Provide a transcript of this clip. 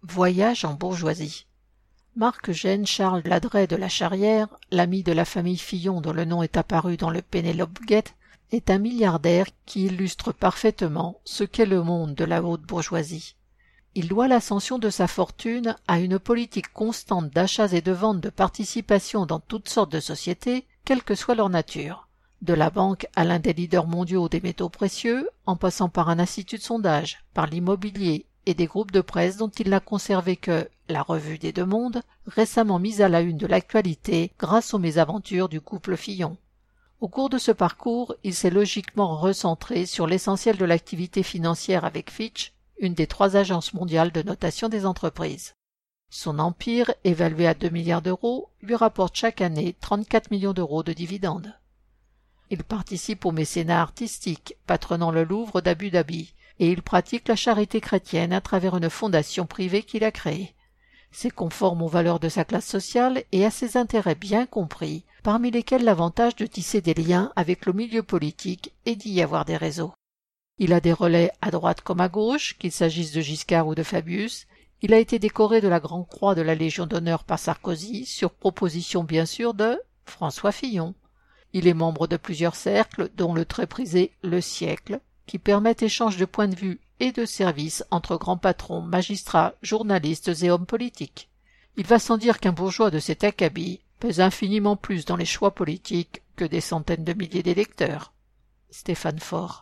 Voyage en bourgeoisie. Marc-Eugène Charles Ladret de la Charrière, l'ami de la famille Fillon dont le nom est apparu dans le Penelope Gate, est un milliardaire qui illustre parfaitement ce qu'est le monde de la haute bourgeoisie. Il doit l'ascension de sa fortune à une politique constante d'achats et de ventes de participations dans toutes sortes de sociétés, quelle que soit leur nature. De la banque à l'un des leaders mondiaux des métaux précieux, en passant par un institut de sondage, par l'immobilier et des groupes de presse dont il n'a conservé que la Revue des Deux Mondes, récemment mise à la une de l'actualité grâce aux mésaventures du couple Fillon. Au cours de ce parcours, il s'est logiquement recentré sur l'essentiel de l'activité financière avec Fitch, une des 3 agences mondiales de notation des entreprises. Son empire, évalué à 2 milliards d'euros, lui rapporte chaque année 34 millions d'euros de dividendes. Il participe au mécénat artistique, patronnant le Louvre d'Abu Dhabi, et il pratique la charité chrétienne à travers une fondation privée qu'il a créée. C'est conforme aux valeurs de sa classe sociale et à ses intérêts bien compris, parmi lesquels l'avantage de tisser des liens avec le milieu politique et d'y avoir des réseaux. Il a des relais à droite comme à gauche, qu'il s'agisse de Giscard ou de Fabius. Il a été décoré de la Grande Croix de la Légion d'honneur par Sarkozy, sur proposition bien sûr de François Fillon. Il est membre de plusieurs cercles, dont le très prisé Le Siècle, qui permettent échange de points de vue et de services entre grands patrons, magistrats, journalistes et hommes politiques. Il va sans dire qu'un bourgeois de cet acabit pèse infiniment plus dans les choix politiques que des centaines de milliers d'électeurs. Stéphane Faure.